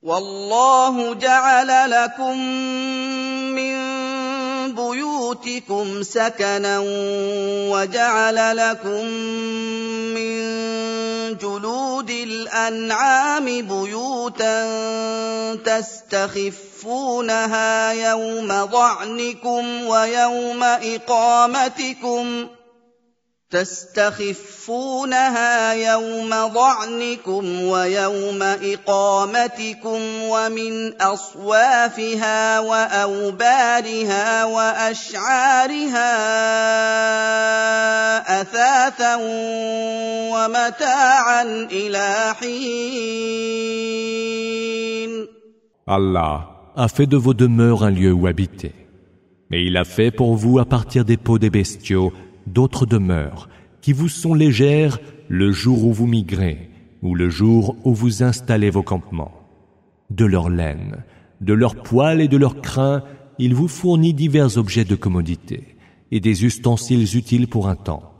والله جعل لكم من بيوتكم سكنا وجعل لكم من جلود الأنعام بيوتا تستخفونها يوم ظعنكم ويوم إقامتكم ومن أصوافها وأوبارها وأشعارها أثاثا ومتاعا إلى حين. Allah a fait de vos demeures un lieu où habiter. Mais il a fait pour vous à partir des peaux des bestiaux d'autres demeures qui vous sont légères le jour où vous migrez ou le jour où vous installez vos campements. De leur laine, de leurs poils et de leurs crins, il vous fournit divers objets de commodité et des ustensiles utiles pour un temps.